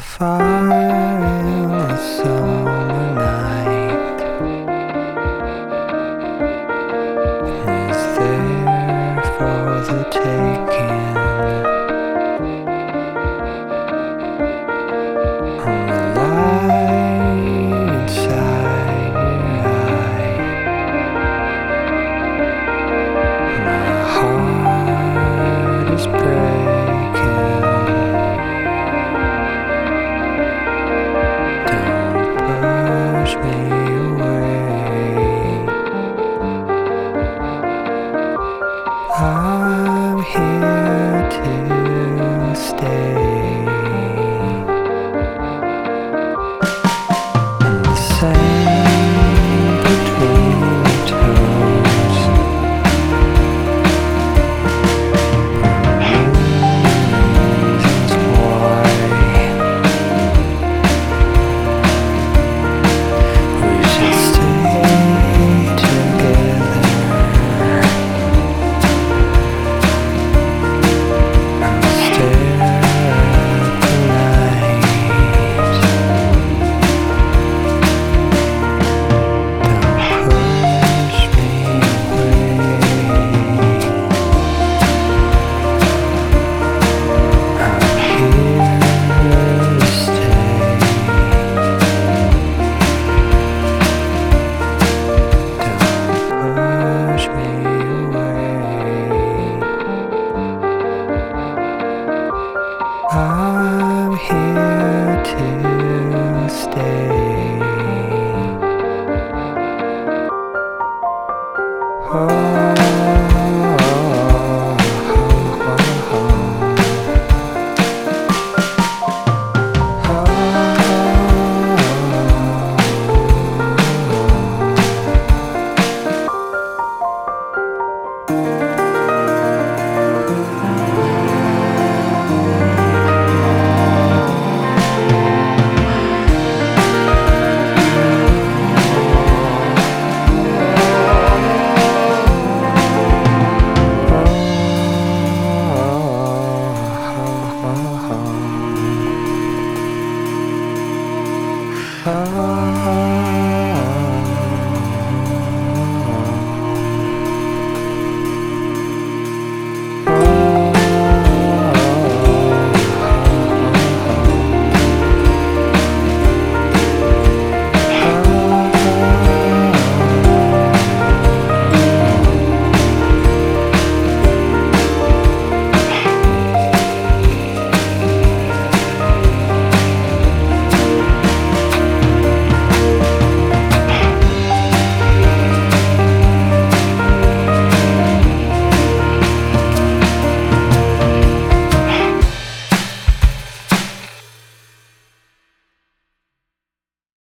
fire in the summer night is there for the taking. On the light inside your eye, my heart is breaking. Push me away. I'm here to stay. And the sand between your toes, reasons why we should stay together. And stare at the night. Don't push me away. I'm here to stay. Don't push me away. I'm here to stay. Oh, oh,